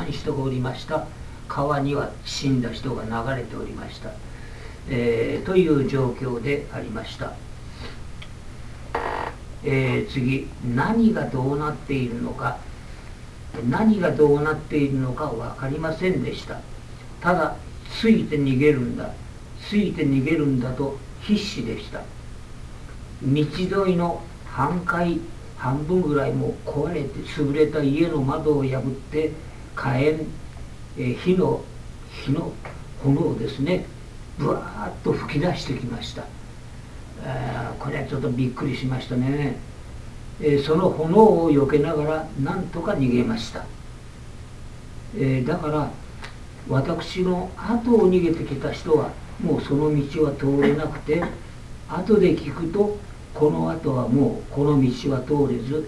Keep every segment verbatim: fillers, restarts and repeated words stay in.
さん人がおりました。川には死んだ人が流れておりました、えー、という状況でありました。えー、次、何がどうなっているのか何がどうなっているのか分かりませんでした。ただついて逃げるんだついて逃げるんだと必死でした。道沿いの半壊半分ぐらいもう壊れて潰れた家の窓を破って火炎、えー、火の火の炎ですね、ぶわーっと吹き出してきました。えー、これはちょっとびっくりしましたね。えー、その炎を避けながらなんとか逃げました。えー、だから私の後を逃げてきた人はもうその道は通れなくて、後で聞くとこの後はもうこの道は通れず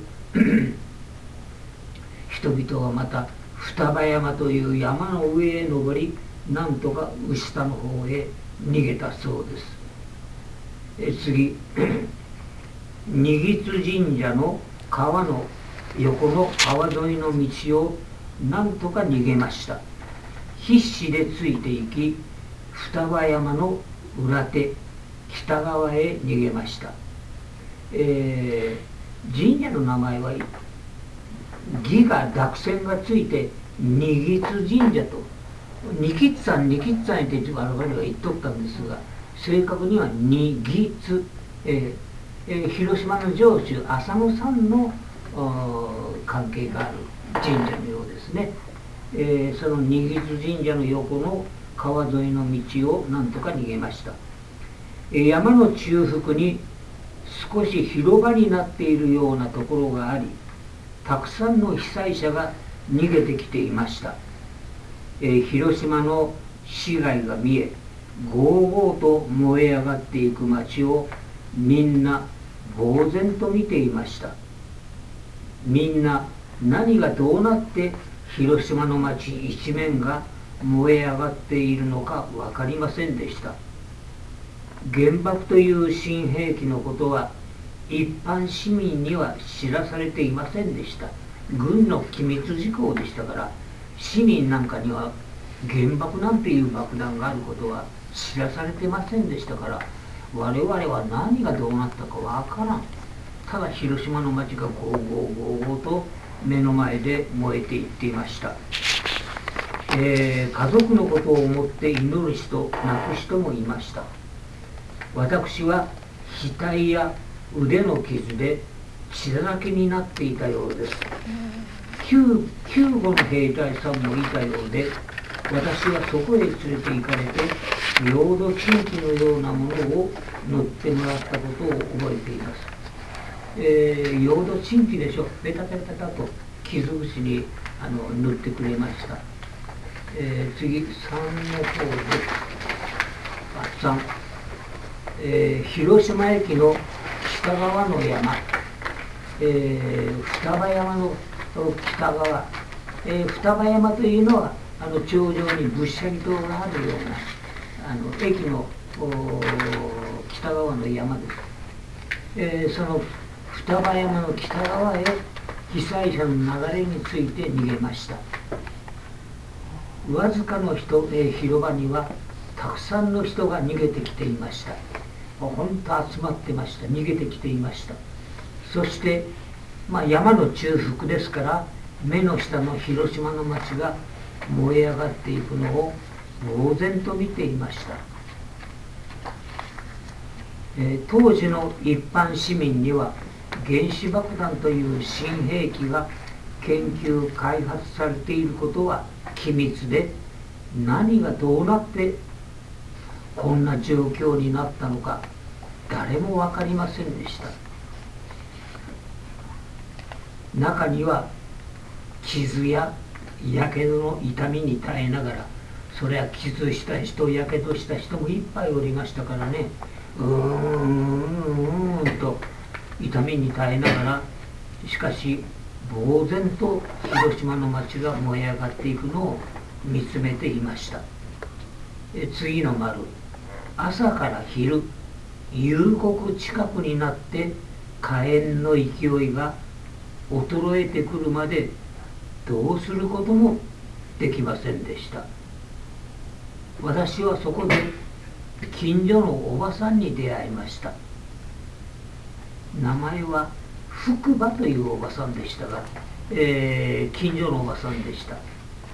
人々はまた双葉山という山の上へ登り、なんとか牛田の方へ逃げたそうです。え次二津神社の川の横の川沿いの道をなんとか逃げました。必死でついていき、双葉山の裏手北側へ逃げました。えー、神社の名前は義が濁線がついて二津神社と、二吉さん二吉さんって我々は言っとったんですが、正確には二津、えーえー、広島の城主浅野さんの関係がある神社のようですね。えー、その二吉神社の横の川沿いの道をなんとか逃げました。えー、山の中腹に少し広場になっているようなところがあり、たくさんの被災者が逃げてきていました。えー、広島の市街が見え、ごうごうと燃え上がっていく町をみんな呆然と見ていました。みんな何がどうなって広島の町一面が燃え上がっているのか分かりませんでした。原爆という新兵器のことは一般市民には知らされていませんでした。軍の機密事項でしたから、市民なんかには原爆なんていう爆弾があることは知らされてませんでしたから、我々は何がどうなったかわからん。ただ広島の町がゴーゴーゴーゴーと目の前で燃えていっていました。えー、家族のことを思って祈る人泣く人もいました。私は額や腕の傷で血だらけになっていたようです。救救護の兵隊さんもいたようで、私はそこへ連れて行かれてヨードチンキのようなものを塗ってもらったことを覚えています。えー、ヨードチンキでしょ、ベタベタベタと傷口にあの塗ってくれました。えー、次さんの方であさん、えー、広島駅の北側の山、えー、双葉山の北側、えー、双葉山というのはあの頂上に仏舎利塔があるようなあの駅の北側の山です。えー、その双葉山の北側へ被災者の流れについて逃げました。わずかの人、えー、広場にはたくさんの人が逃げてきていました。本当集まってました。逃げてきていました。そして、まあ、山の中腹ですから目の下の広島の町が燃え上がっていくのを呆然と見ていました。えー、当時の一般市民には原子爆弾という新兵器が研究開発されていることは機密で、何がどうなってこんな状況になったのか誰も分かりませんでした。中には傷ややけどの痛みに耐えながら、それは傷した人やけどした人もいっぱいおりましたからね、うーんうーんと痛みに耐えながら、しかし呆然と広島の町が燃え上がっていくのを見つめていました。え次の丸、朝から昼、夕刻近くになって火炎の勢いが衰えてくるまでどうすることもできませんでした。私はそこで近所のおばさんに出会いました。名前は福馬というおばさんでしたが、えー、近所のおばさんでした。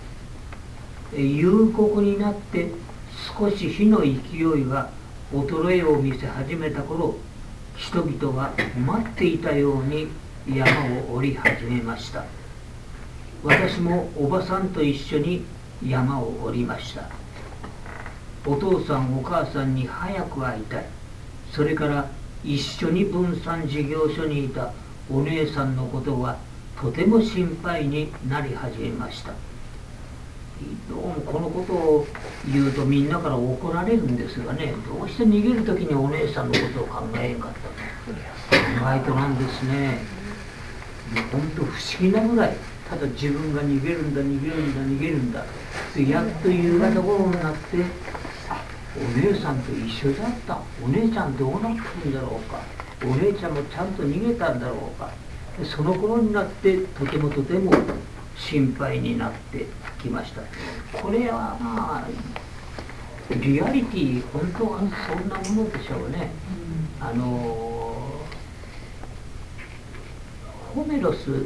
夕刻になって少し火の勢いが衰えを見せ始めた頃、人々が待っていたように山を降り始めました。私もおばさんと一緒に山を降りました。お父さんお母さんに早く会いたい。それから一緒に分散事業所にいたお姉さんのことはとても心配になり始めました。どうもこのことを言うとみんなから怒られるんですがね、どうして逃げる時にお姉さんのことを考えへんかったの。意外となんですね。本当不思議なぐらい、ただ自分が逃げるんだ逃げるんだ逃げるんだ。やっと夕方頃になって、お姉さんと一緒だった。お姉ちゃんどうなったんだろうか。お姉ちゃんもちゃんと逃げたんだろうか。その頃になってとてもとても心配になってきました。これはまあリアリティ、本当はそんなものでしょうね。あのホメロス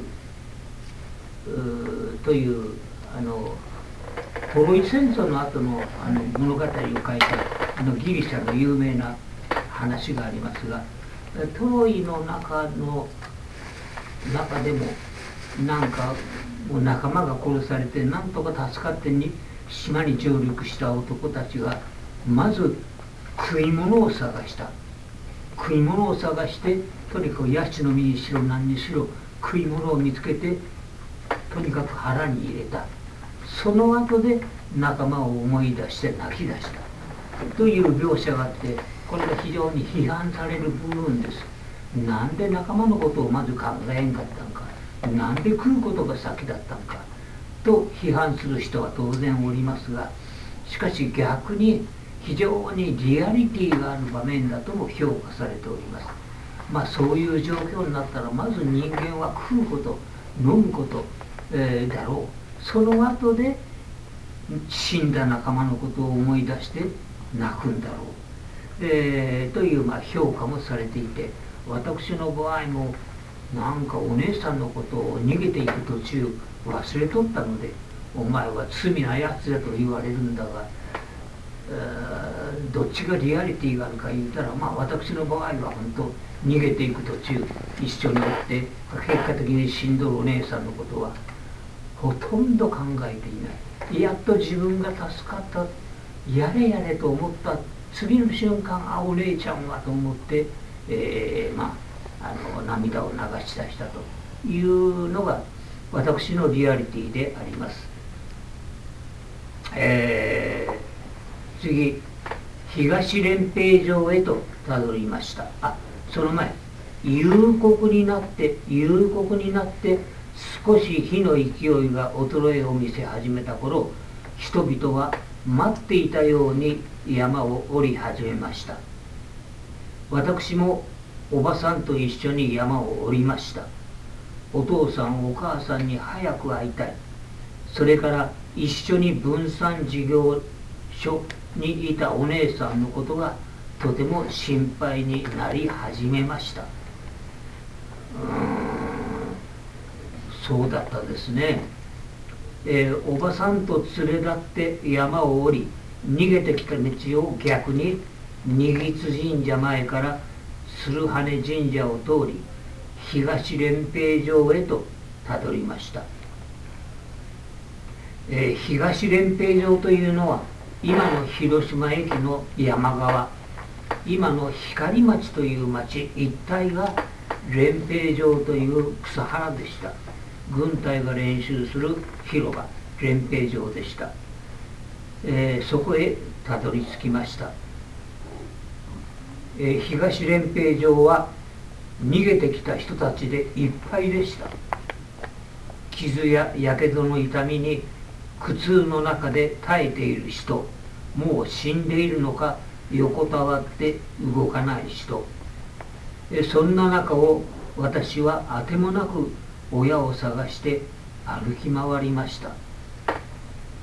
というあのトロイ戦争の後のあの物語を書いたあのギリシャの有名な話がありますが、トロイの中の中でもなんかもう仲間が殺されてなんとか助かってに島に上陸した男たちがまず食い物を探した。食い物を探してとにかくヤシの実にしろ何にしろ食い物を見つけてとにかく腹に入れた。その後で仲間を思い出して泣き出したという描写があって、これが非常に批判される部分です。なんで仲間のことをまず考えんかったんか、なんで食うことが先だったんかと批判する人は当然おりますが、しかし逆に非常にリアリティがある場面だとも評価されております。まあそういう状況になったらまず人間は食うこと、飲むこと、えー、だろう。その後で死んだ仲間のことを思い出して泣くんだろう、えー、というまあ評価もされていて、私の場合もなんかお姉さんのことを逃げていく途中忘れとったので、お前は罪なやつだと言われるんだが、えー、どっちがリアリティがあるか言うたら、まあ私の場合は本当逃げていく途中一緒におって結果的に死んどるお姉さんのことはほとんど考えていない。やっと自分が助かった、やれやれと思った次の瞬間、あお姉ちゃんはと思って、えー、まあ、あの涙を流し出したというのが私のリアリティであります。えー、次、東連兵場へとたどりました。あ、その前、夕刻になって夕刻になって少し火の勢いが衰えを見せ始めた頃、人々は待っていたように山を降り始めました。私もおばさんと一緒に山を降りました。お父さんお母さんに早く会いたい。それから一緒に分散事業所にいたお姉さんのことがとても心配になり始めました。うーんそうだったですね。えー、おばさんと連れ立って山を降り、逃げてきた道を逆に二津神社前から鶴羽神社を通り、東連兵場へとたどりました。えー、東連兵場というのは今の広島駅の山側、今の光町という町一帯が連兵場という草原でした。軍隊が練習する広場、連兵場でした。えー、そこへたどり着きました。えー、東連兵場は逃げてきた人たちでいっぱいでした。傷ややけどの痛みに苦痛の中で耐えている人、もう死んでいるのか横たわって動かない人、えー、そんな中を私はあてもなく親を探して歩き回りました。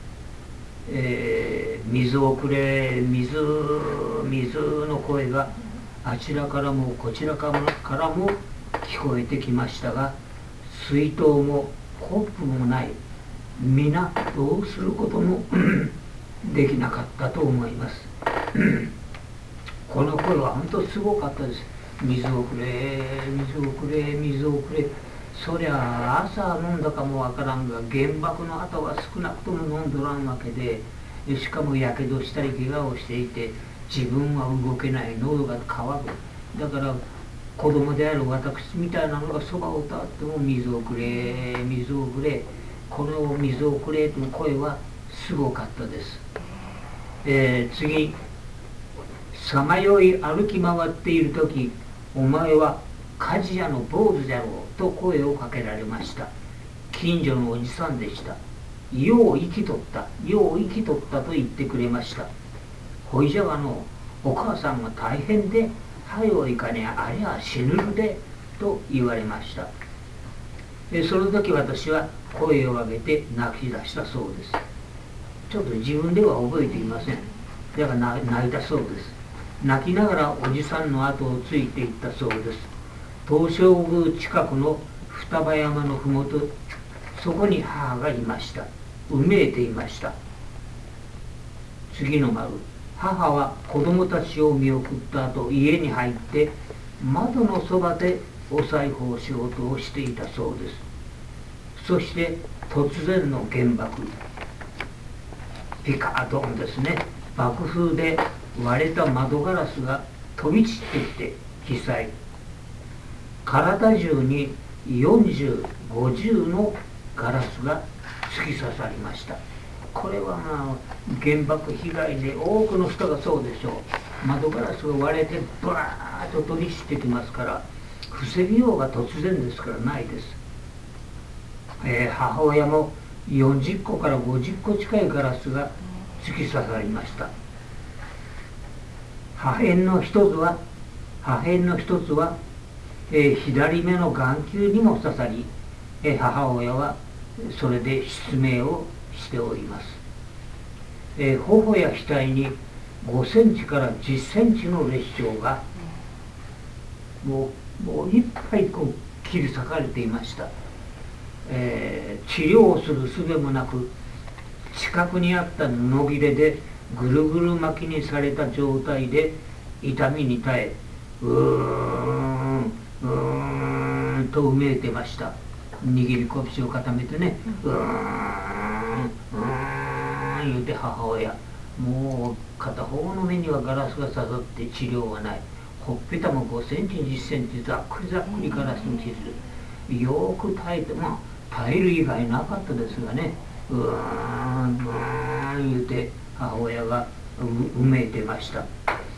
えー、水をくれ、水、水の声があちらからもこちらからも聞こえてきましたが、水筒もコップもない。皆どうすることもできなかったと思います。この声は本当すごかったです。水をくれ、水をくれ、水をくれ。そりゃあ朝飲んだかもわからんが、原爆の後は少なくとも飲んどらんわけで、しかもやけどしたり怪我をしていて、自分は動けない、喉が渇く。だから子供である私みたいなのがそばを歌っても、水をくれ、水をくれ、この水をくれという声はすごかったです。えー、次、さまよい歩き回っている時、お前は鍛冶屋の坊主じゃろうと声をかけられました。近所のおじさんでした。よう生きとった、よう生きとったと言ってくれました。ほいじゃがの、お母さんが大変で、はよいかねありゃ死ぬるで、と言われました。でその時私は声を上げて泣き出したそうです。ちょっと自分では覚えていません。だから泣いたそうです。泣きながらおじさんの後をついていったそうです。東照宮近くの双葉山のふもと、そこに母がいました。うめいていました。次の丸、母は子供たちを見送った後、家に入って窓のそばでお裁縫仕事をしていたそうです。そして突然の原爆、ピカードンですね。爆風で割れた窓ガラスが飛び散ってきて被災。体中によんじゅう、ごじゅうのガラスが突き刺さりました。これはまあ原爆被害で多くの人がそうでしょう。窓ガラスが割れてブワーッと飛び散ってきますから、防ぎようが突然ですからないです。えー、母親もよんじゅっこからごじゅっこ近いガラスが突き刺さりました。破片の一つは破片の一つは、えー、左目の眼球にも刺さり、えー、母親はそれで失明をしております。えー、頬や額にごセンチからじゅっセンチの裂傷がもう、もういっぱいこう切り裂かれていました。えー、治療をする術もなく、近くにあった布切れでぐるぐる巻きにされた状態で痛みに耐え、うーんうーんとうめいてました。握り拳を固めてね、うーんうーん言うて母親、もう片方の目にはガラスが刺さって治療はない。ほっぺたもごセンチじゅっセンチざっくりざっくりガラスに傷。よく耐えて、まあ耐える以外なかったですがね、うーんうーん言うて母親が う, うめいてました。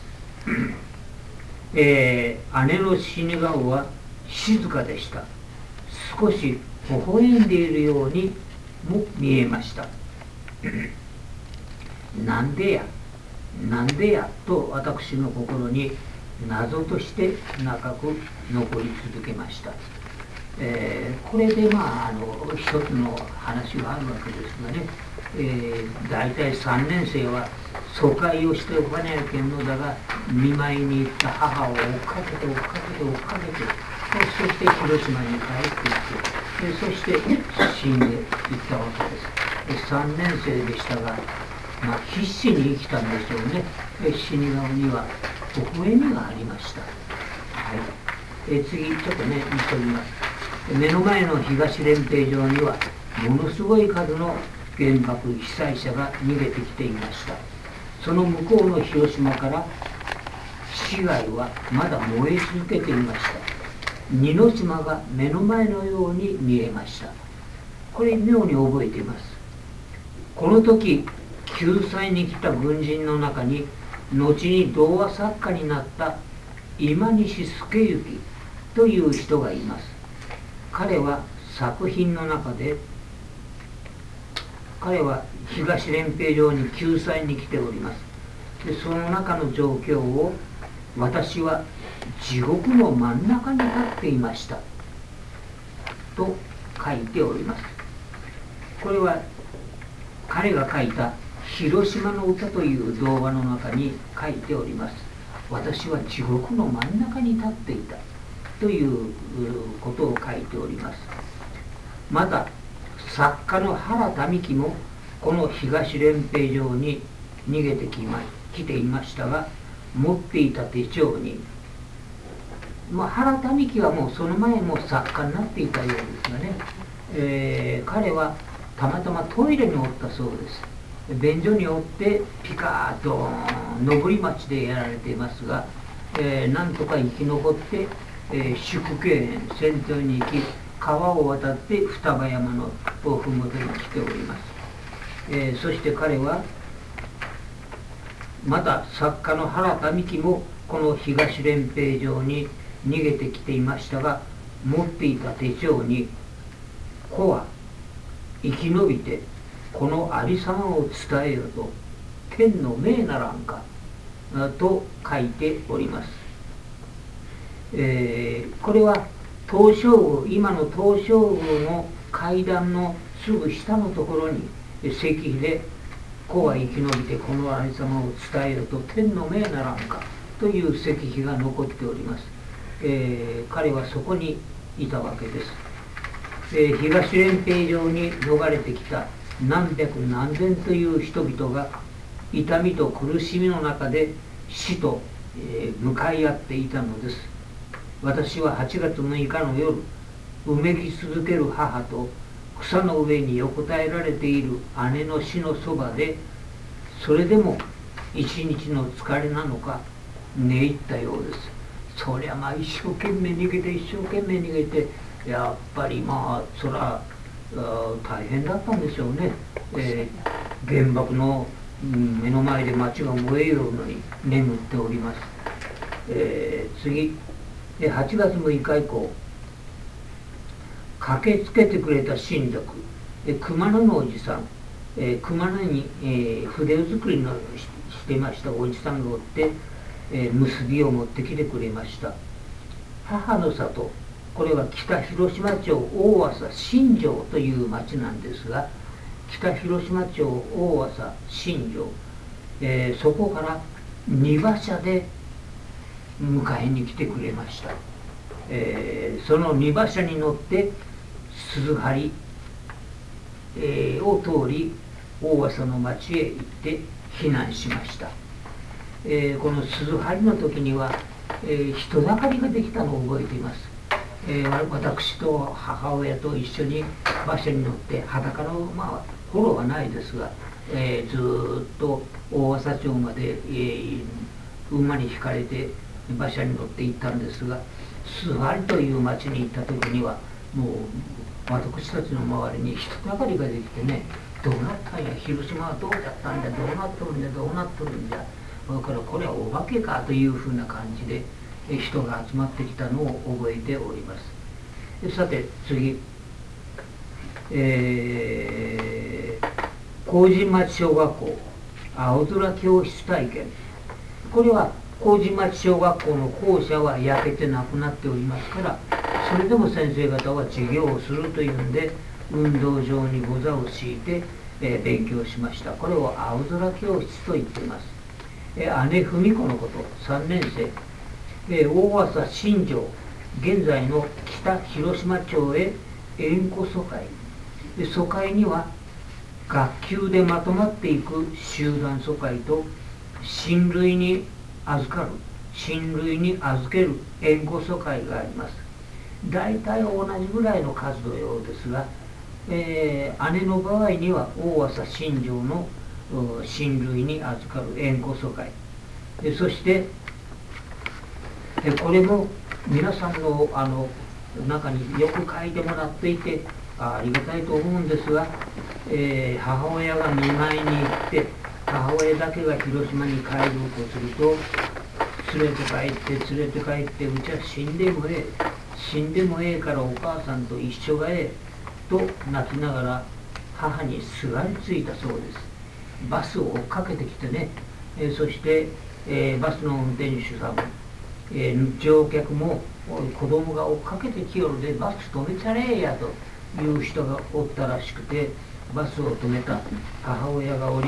えー、姉の死に顔は静かでした。少し微笑んでいるようにも見えました。なんでやなんでやと私の心に謎として長く残り続けました。えー、これでまああの一つの話があるわけですがね、えー、大体さんねん生は疎開をしておかないけんのだが、見舞いに行った母を追っかけて追っかけて追っかけて、そして広島に帰っていって、そして死んでいったわけです。さんねん生でしたが、まあ、必死に生きたんでしょうね。死に顔には微笑みがありました。はい、え次ちょっとね見てみます。目の前の東練兵場にはものすごい数の原爆被災者が逃げてきていました。その向こうの広島から市街はまだ燃え続けていました。二の島が目の前のように見えました。これ妙に覚えています。この時救済に来た軍人の中に、後に童話作家になった今西助之という人がいます。彼は作品の中で、彼は東練兵場に救済に来ております。でその中の状況を、私は地獄の真ん中に立っていましたと書いております。これは彼が書いた広島の歌という童話の中に書いております。私は地獄の真ん中に立っていたということを書いております。また作家の原民喜もこの東連兵場に逃げてきま来ていましたが、持っていた手帳に、まあ、原民喜はもうその前も作家になっていたようですがね、えー、彼はたまたまトイレにおったそうです。便所におってピカーッと登町でやられていますが、えー、なんとか生き残って、えー、宿慶園戦闘に行き、川を渡って双葉山のふもとに来ております。えー、そして彼はまた作家の原民喜もこの東連兵場に逃げてきていましたが、持っていた手帳に「子は生き延びてこのありさまを伝えよと天の命ならんか」と書いております。えー、これは東照宮、今の東照宮の階段のすぐ下のところに石碑で「子は生き延びてこのありさまを伝えよと天の命ならんか」という石碑が残っております。えー、彼はそこにいたわけです。えー、東連兵場に逃れてきた何百何千という人々が痛みと苦しみの中で死と、えー、向かい合っていたのです。私ははちがつむいかの夜、うめき続ける母と草の上に横たえられている姉の死のそばで、それでも一日の疲れなのか寝入ったようです。そりゃまあ一生懸命逃げて一生懸命逃げて、やっぱりまあそら大変だったんでしょうね。えー、原爆の、うん、目の前で町が燃えようのに眠っております。えー、次はちがつむいか以降、駆けつけてくれた親族、熊野のおじさん、えー、熊野に、えー、筆作りの し, してましたおじさんがおって、えー、結びを持ってきてくれました。母の里、これは北広島町大浅新庄という町なんですが、北広島町大浅新庄、えー、そこから荷馬車で迎えに来てくれました。えー、その荷馬車に乗って鈴張、えー、を通り大浅の町へ行って避難しました。えー、この鈴張の時には、えー、人だかりができたのを覚えています。えー、私と母親と一緒に馬車に乗って、裸のまあフォローはないですが、えー、ずーっと大浅町まで、えー、馬に引かれて馬車に乗って行ったんですが、鈴張という町に行った時にはもう私たちの周りに人だかりができてね、どうなったんや、広島はどうだったんだ、どうなっとるんだ、どうなっとるんだ、だからこれはお化けかというふうな感じで人が集まってきたのを覚えております。さて次、えー、麹町小学校青空教室体験、これは麹町小学校の校舎は焼けてなくなっておりますから、それでも先生方は授業をするというんで運動場にござを敷いて、えー、勉強しました。これを青空教室と言っています。えー、姉文子のこと、さんねん生、えー、大浅新庄、現在の北広島町へ縁故疎開で、疎開には学級でまとまっていく集団疎開と親類に預かる親類に預ける縁故疎開があります。大体同じぐらいの数のようですが、えー、姉の場合には大浅新庄の親類に預かる縁故疎開で、そしてえこれも皆さんのあの中によく書いてもらっていて あ, ありがたいと思うんですが、えー、母親が見舞いに行って母親だけが広島に帰ろうとすると、連れて帰って連れて帰って、うちは死んでもええ死んでもええからお母さんと一緒がええと泣きながら母にすがりついたそうです。バスを追っかけてきてね、えー、そして、えー、バスの運転手さんも、えー、乗客も子供が追っかけてきよるでバス止めちゃれえやという人がおったらしくて、バスを止めた母親が降りる、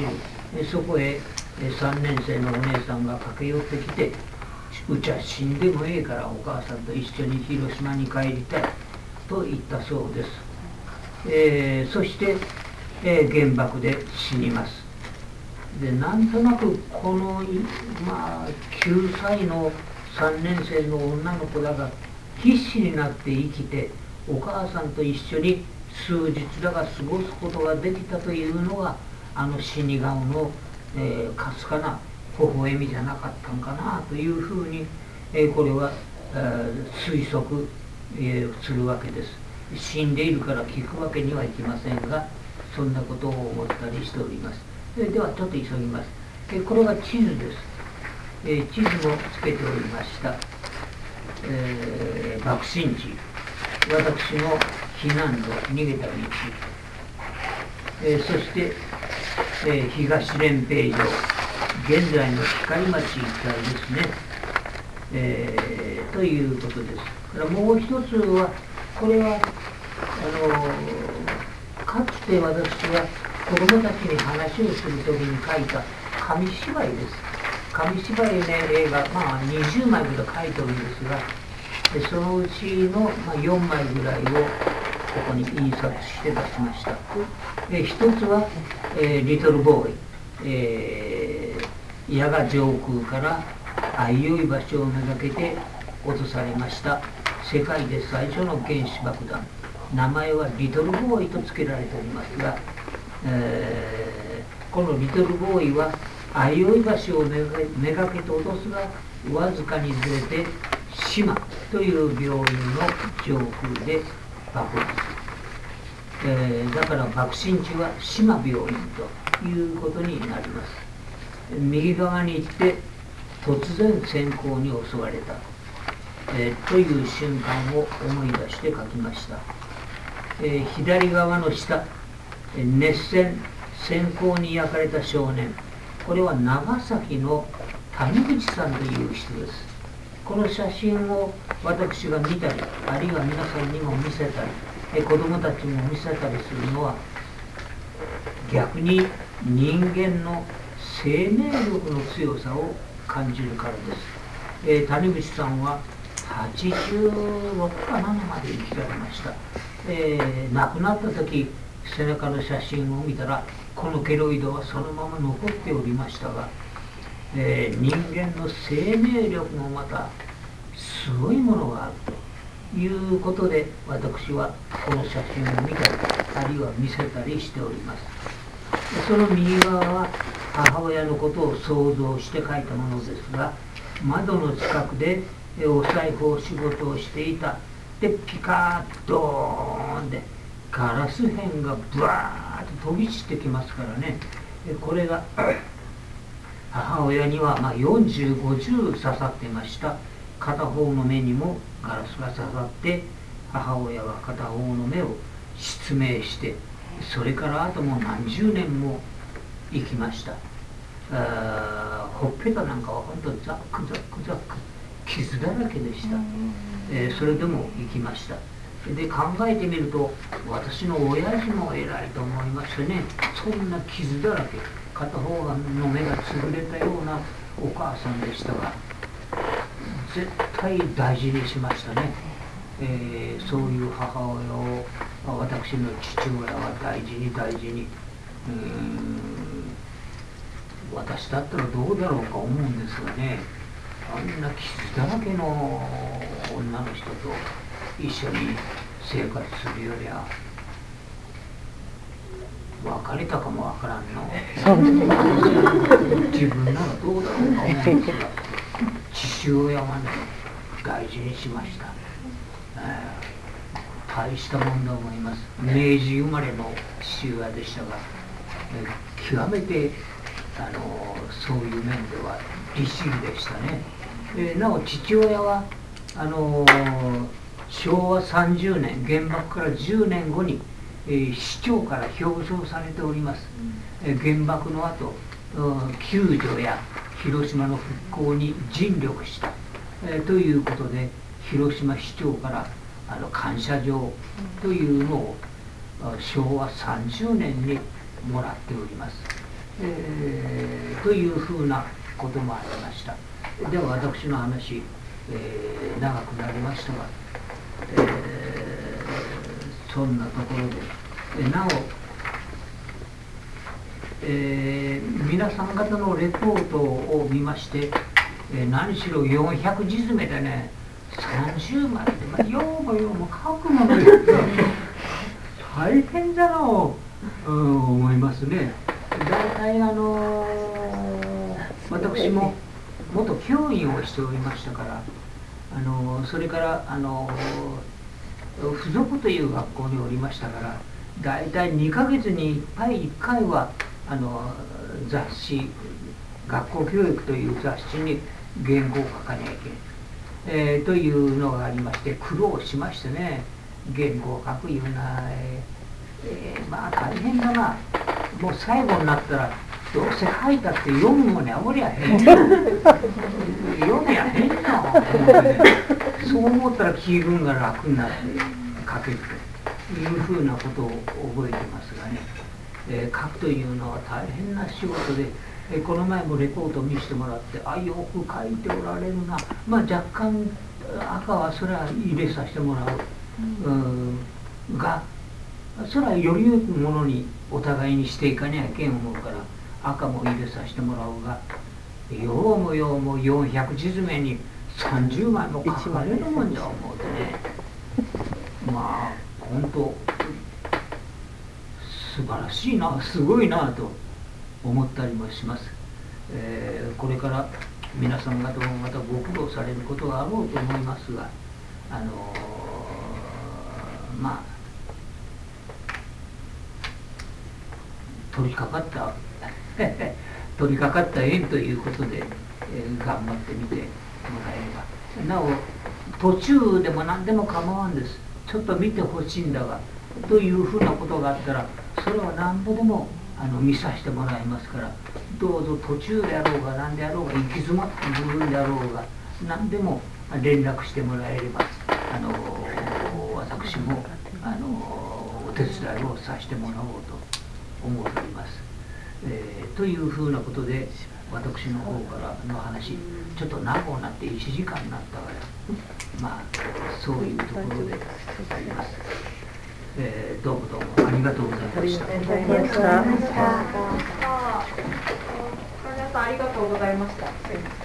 そこへさんねん生のお姉さんが駆け寄ってきて、うちは死んでもええからお母さんと一緒に広島に帰りたいと言ったそうです。えー、そして、えー、原爆で死にます。でなんとなくこの、まあ、きゅうさいのさんねん生の女の子だが必死になって生きてお母さんと一緒に数日だが過ごすことができたというのがあの死に顔の、えー、かすかな微笑みじゃなかったんかなというふうに、えー、これは、えー、推測、えー、するわけです。死んでいるから聞くわけにはいきませんが、そんなことを思ったりしております。えー、ではちょっと急ぎます。えー、これが地図です。えー、地図もつけておりました。えー、爆心地、私の避難路、逃げた道、えー、そして、えー、東連兵場、現在の光町一帯ですね、えー、ということです。からもう一つは、これはあのー、かつて私が子供たちに話をするときに書いた紙芝居です。紙芝居の映画、まあ、にじゅうまいぐらい書いておるんですが、でそのうちの、まあ、よんまいぐらいをここに印刷して出しました。で一つは、えー、リトルボーイ、えー、矢賀上空から相生橋をめがけて落とされました世界で最初の原子爆弾、名前はリトルボーイと付けられておりますが、えー、このリトルボーイは相生橋をめが、めがけて落とすがわずかにずれて島という病院の上空で爆発、えー、だから爆心地は島病院ということになります。右側に行って突然閃光に襲われた、えー、という瞬間を思い出して書きました。えー、左側の下、熱線閃光に焼かれた少年、これは長崎の谷口さんという人です。この写真を私が見たり、あるいは皆さんにも見せたり、え子どもたちにも見せたりするのは、逆に人間の生命力の強さを感じるからです。えー、谷口さんははちじゅうろくかななまで生きられました。えー、亡くなった時、背中の写真を見たら、このケロイドはそのまま残っておりましたが、えー、人間の生命力もまたすごいものがあるということで、私はこの写真を見たり、あるいは見せたりしております。その右側は母親のことを想像して書いたものですが、窓の近くでお裁縫仕事をしていた。でピカーッドーンでガラス片がブワーッと飛び散ってきますからね。これが母親にはまあよんじゅう、ごじゅう刺さってました。片方の目にもガラスが刺さって、母親は片方の目を失明して、それからあともう何十年も生きました。あほっぺたなんかは本当ザックザックザック傷だらけでした。えー、それでも生きました。で考えてみると、私の親父も偉いと思いましてね、そんな傷だらけ、片方の目が潰れたようなお母さんでしたが、絶対大事にしましたね。えー、そういう母親を私の父親は大事に大事に、うーん私だったらどうだろうか思うんですがね、あんな傷だらけの女の人と一緒に生活するよりは別れたかもわからんの。自分ならどうだろうか思うんですが、父親はね大事にしました。えー、大したもんだと思います。明治生まれの父親でしたが、えー、極めてあのそういう面では律儀でしたね。えー、なお父親はあのしょうわさんじゅうねん、原爆からじゅうねんごに、えー、市長から表彰されております。えー、原爆の後、救助や広島の復興に尽力した、えー、ということで広島市長からあの感謝状というのをしょうわさんじゅうねんにもらっております。 えー、というふうなこともありました。では私の話、えー、長くなりましたが、えー、そんなところでなお、えー、皆さん方のレポートを見まして、えー、何しろよんひゃく字詰めでねさんじゅうまいで、まあ、ようもようも書くものですが大変だなと、うん、思いますね。大体あのー、私も元教員をしておりましたから、あのー、それからあのー、付属という学校におりましたから、大体にかげつにいっかいいっかいはあの雑誌「学校教育」という雑誌に原稿を書かなきゃいけない、えー、というのがありまして、苦労しましてね、原稿を書くいうな、えーえー、まあ大変だな。もう最後になったらどうせ書いたって読むもんにあおりゃへん読めやへんのそう思ったら気分が楽になって書けるというふうなことを覚えてますがね、えー、書くというのは大変な仕事で、えー、この前もレポートを見せてもらって、あ、よく書いておられるな、まあ若干赤はそれは入れさせてもらう、うん、がそれはより良いものにお互いにしていかにゃいけん思うから赤も入れさせてもらうが、ようもようもよんひゃく字詰めにさんじゅうまいも書かれるもんじゃ思うてね、まあ本当素晴らしいな、すごいなと思ったりもします。えー、これから皆さん方もまたご苦労されることがあろうと思いますが、あのー、まあ取り掛かった取り掛かった縁ということで、えー、頑張ってみてもらえれば、なお途中でも何でも構わんです。ちょっと見てほしいんだがというふうなことがあったら、それは何ぼでもあの見させてもらいますから、どうぞ途中であろうが何であろうが、行き詰まった部分であろうが何でも連絡してもらえれば、あの私もあのお手伝いをさせてもらおうと思っております。えー、というふうなことで、私の方からの話ちょっと長くなっていちじかんになったから、まあそういうところであります。えー、どうもどうもありがとうございました。 ありがとうございました。ありがとうございました。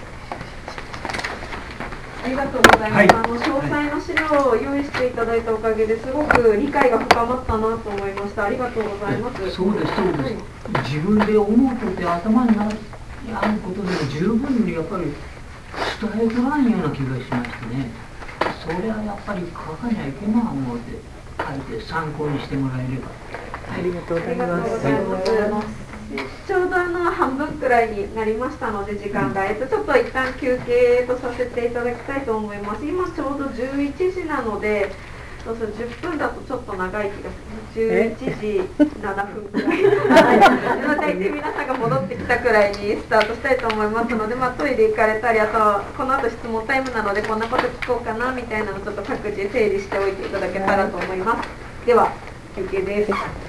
ありがとうございます。はい、あの詳細の資料を用意していただいたおかげですごく理解が深まったなと思いました。ありがとうございます。 そうですそうです。はい、自分で思うことで頭にあることで十分にやっぱり伝えとらんような気がしましてね。それはやっぱり書かにゃいけない思うて書いて参考にしてもらえれば。 ありがとうございます。ちょうどあの半分くらいになりましたので時間が、えっと、ちょっと一旦休憩とさせていただきたいと思います。今ちょうどじゅういちじなので、そうそうじゅっぷんだとちょっと長い気がする。じゅういちじななふんくらい大体皆さんが戻ってきたくらいにスタートしたいと思いますので、まあ、トイレ行かれたり、あとはこの後質問タイムなのでこんなこと聞こうかなみたいなのをちょっと各自整理しておいていただけたらと思います。では休憩です。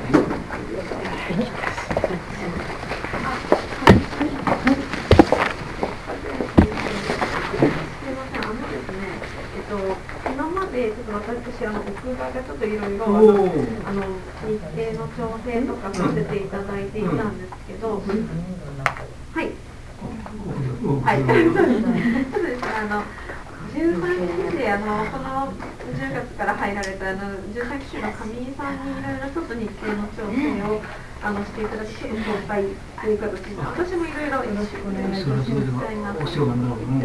今までちょっと私あの僕がちょっといろいろあの日程の調整とかさせていただいていたんですけど、はいはいそうです。あのじゅうさんにちであのこのじゅうがつから入られたあのじゅうさんきしゅの上井さんにいろいろちょっと日程の調整をあのしていただき、ちょっと紹介という形で、私もいろいろよろしくお願いしたいなと思います。よろしくお願いい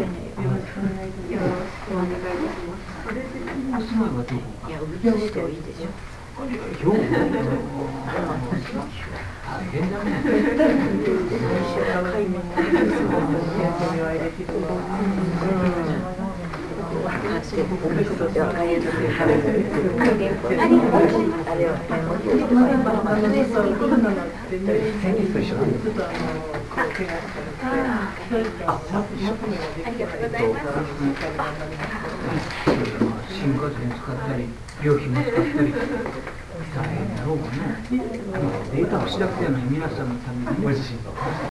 たします。それでお住まいはどこか。いや、宇部市でいいでしょ。今日大変だね。新幹線使ったり、料金も使ったり。 大変だろうかな。データをしなくてはない皆さんのために、ね、 ご自身の